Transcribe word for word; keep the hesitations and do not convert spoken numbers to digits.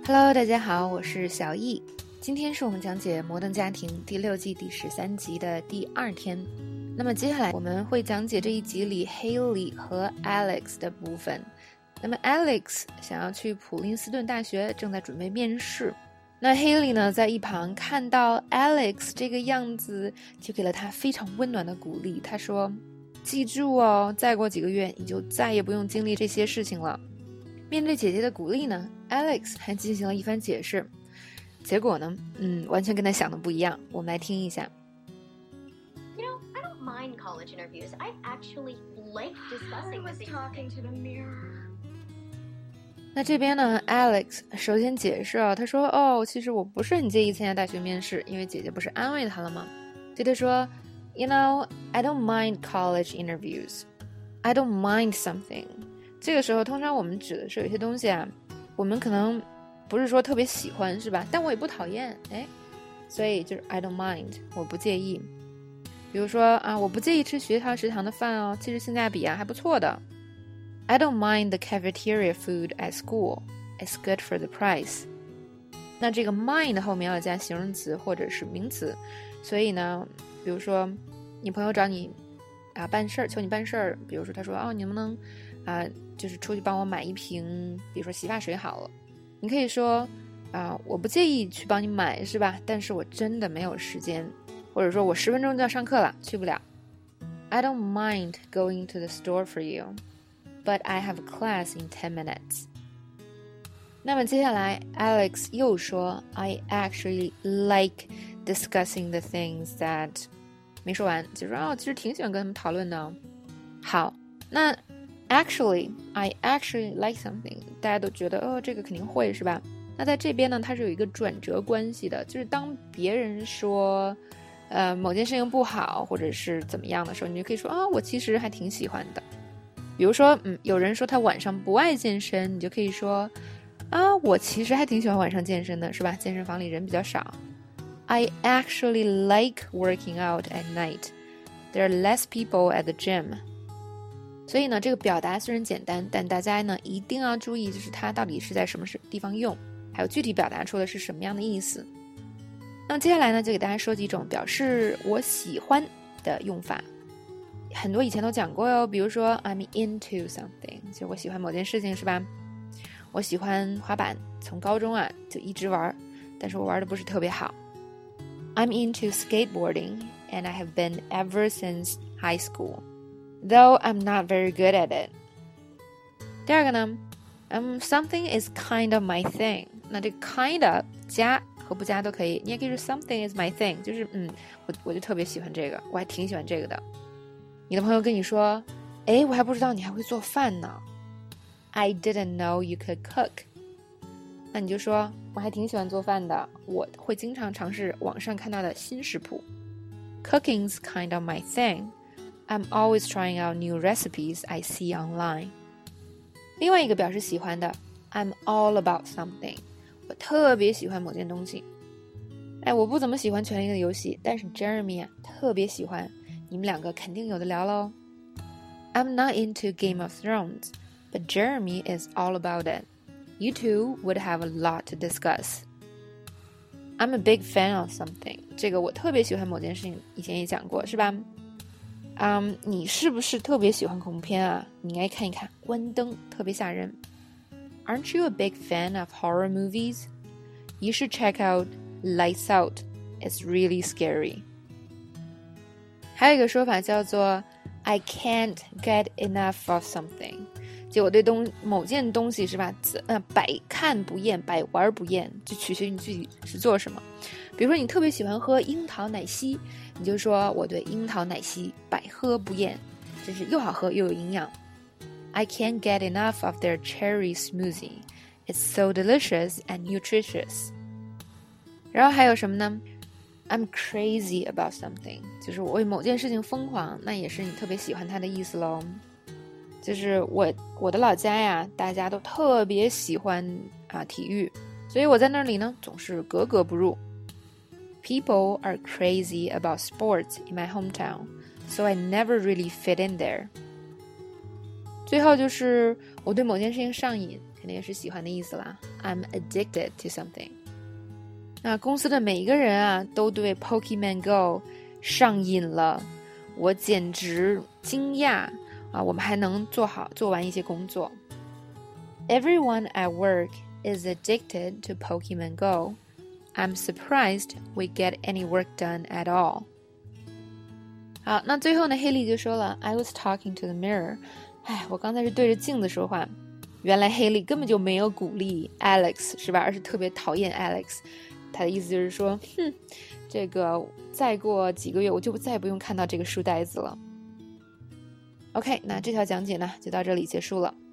Hello， 大家好，我是小易。今天是我们讲解《摩登家庭》第六季第十三集的第二天。那么接下来我们会讲解这一集里 Haley 和 Alex 的部分。那么 Alex 想要去普林斯顿大学，正在准备面试。那 Haley 呢，在一旁看到 Alex 这个样子，就给了他非常温暖的鼓励。他说：“记住哦，再过几个月你就再也不用经历这些事情了。”面对姐姐的鼓励呢 ，Alex 还进行了一番解释。结果呢，嗯，完全跟他想的不一样。我们来听一下。 You know, I don't mind college interviews. I actually like discussing I was the things. talking to the mirror. 那这边呢 ，Alex 首先解释啊，他说：“哦，其实我不是很介意参加大学面试，因为姐姐不是安慰他了吗？”所以他说 ：“You know, I don't mind college interviews. I don't mind something.” 这个时候，通常我们指的是有些东西啊，我们可能不是说特别喜欢，是吧？但我也不讨厌，哎，所以就是 I don't mind， 我不介意。比如说啊，我不介意吃学校食堂的饭哦，其实性价比啊还不错的。I don't mind the cafeteria food at school. It's good for the price. 那这个 mind 后面要加形容词或者是名词，所以呢，比如说你朋友找你啊办事儿，求你办事儿，比如说他说哦，你能不能啊，就是出去帮我买一瓶，比如说洗发水好了，你可以说啊，我不介意去帮你买，是吧？但是我真的没有时间，或者说我十分钟就要上课了，去不了。I don't mind going to the store for you, but I have a class in ten minutes. 那么接下来 Alex 又说 I actually like discussing the things that 没说完，就说哦，其实挺喜欢跟他们讨论的。好，那Actually, I actually like something. 大家都觉得哦，这个肯定会是吧？那在这边呢，它是有一个转折关系的，就是当别人说，呃，某件事情不好或者是怎么样的时候，你就可以说啊、哦，我其实还挺喜欢的。比如说，嗯，有人说他晚上不爱健身，你就可以说啊，我其实还挺喜欢晚上健身的，是吧？健身房里人比较少。I actually like working out at night. There are less people at the gym.所以呢，这个表达虽然简单，但大家呢一定要注意，就是它到底是在什么地方用，还有具体表达出的是什么样的意思。那接下来呢，就给大家说几种表示我喜欢的用法。很多以前都讲过哟，比如说 I'm into something， 就我喜欢某件事情，是吧？我喜欢滑板，从高中啊就一直玩，但是我玩的不是特别好。I'm into skateboarding and I have been ever since high school.Though I'm not very good at it. 第二个呢 um, something is kind of my thing. 那这 kind of 加和不加都可以，你也可以说 something is my thing， 就是嗯，我我就特别喜欢这个，我还挺喜欢这个的。你的朋友跟你说，诶，我还不知道你还会做饭呢。I didn't know you could cook. 那你就说，我还挺喜欢做饭的，我会经常尝试网上看到的新食谱。Cooking's kind of my thing.I'm always trying out new recipes I see online. 另外一个表示喜欢的 I'm all about something. 我特别喜欢某件东西。哎，我不怎么喜欢权力的游戏，但是 Jeremy 啊特别喜欢，你们两个肯定有的聊咯。I'm not into Game of Thrones, but Jeremy is all about it. You two would have a lot to discuss. I'm a big fan of something. 这个我特别喜欢某件事情，以前也讲过，是吧？嗯、um, 你是不是特别喜欢恐怖片啊？你应该看一看关灯，特别吓人。Aren't you a big fan of horror movies? You should check out Lights Out. It's really scary. 还有一个说法叫做 I can't get enough of something. 就我对东某件东西是吧，呃，百看不厌，百玩不厌，就取决于你具体是做什么。比如说你特别喜欢喝樱桃奶昔，你就说我对樱桃奶昔百喝不厌，真是又好喝又有营养。I can't get enough of their cherry smoothie. It's so delicious and nutritious. 然后还有什么呢？ I'm crazy about something. 就是我为某件事情疯狂，那也是你特别喜欢它的意思咯。就是我我的老家呀，大家都特别喜欢啊体育，所以我在那里呢总是格格不入。People are crazy about sports in my hometown, so I never really fit in there. 最后就是我对某件事情上瘾， 肯定也是喜欢的意思啦。I'm addicted to something。那公司的每一个人啊，都对 Pokemon Go 上瘾了，我简直惊讶啊！我们还能做好做完一些工作。Everyone at work is addicted to Pokemon Go. I'm surprised we get any work done at all. 好，那最后呢，黑莉就说了 I was talking to the mirror. 哎，我刚才是对着镜子说话。原来黑莉根本就没有鼓励 Alex 是吧，而是特别讨厌 Alex。他的意思就是说，哼，这个再过几个月我就再也不用看到这个书呆子了。OK， 那这条讲解呢就到这里结束了。